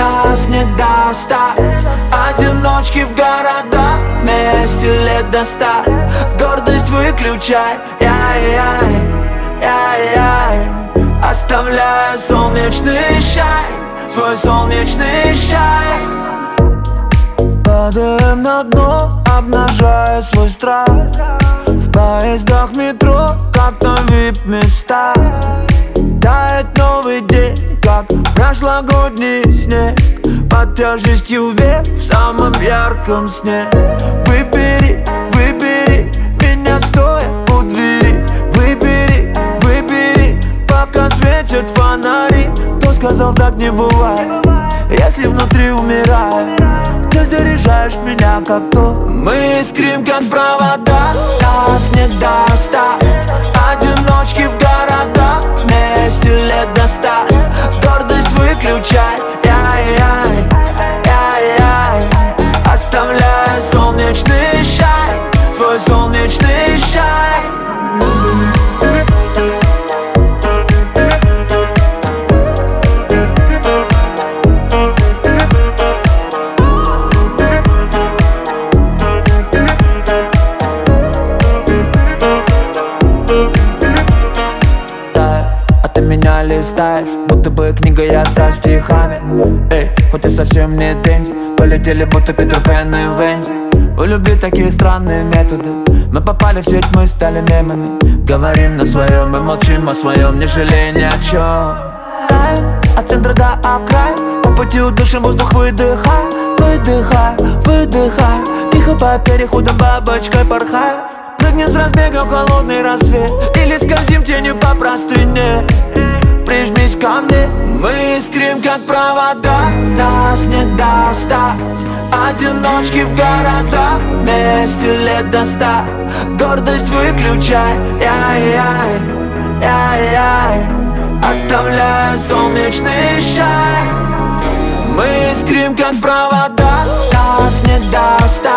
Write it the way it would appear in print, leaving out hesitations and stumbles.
нас не достать. Одиночки в города, вместе лет до 100. Гордость выключай, яй-яй, яй-яй. Оставляя солнечный шай, свой солнечный шай. Падаем на дно, обнажая свой страх. В поездах метро, как на вип-места. Тает новый день, как прошлогодний снег. Под тяжестью век в самом ярком сне. Выбери, выбери меня стоя у двери. Выбери, выбери, пока светят фонари. Кто сказал, так не бывает, если внутри умирает? Ты заряжаешь меня как то. Мы искрим как провода, нас не достать. Одиночки в города, вместе лет до 100. Гордость выключай, яй-яй, яй-яй. Оставляя солнечный шай, свой солнечный шай. Меня листаешь, будто бы книга я со стихами. Эй, хоть и совсем не денди, полетели будто Питер Пен и Венди. У любви такие странные методы. Мы попали в сеть, мы стали мемами. Говорим на своем и молчим о своем, не жалея ни о чем. Таем от центра до окрая, по пути удушим воздух, выдыхай. Выдыхай, выдыхай, тихо по переходам бабочкой порхай. Прыгнем с разбега в холодный рассвет или скользим тенью по простыне. Прижмись ко мне, мы искрим как провода, нас не достать. Одиночки в города, вместе лет до 100. Гордость выключай, яй-яй, яй-яй. Оставляя солнечный шай. Мы искрим как провода, нас не достать.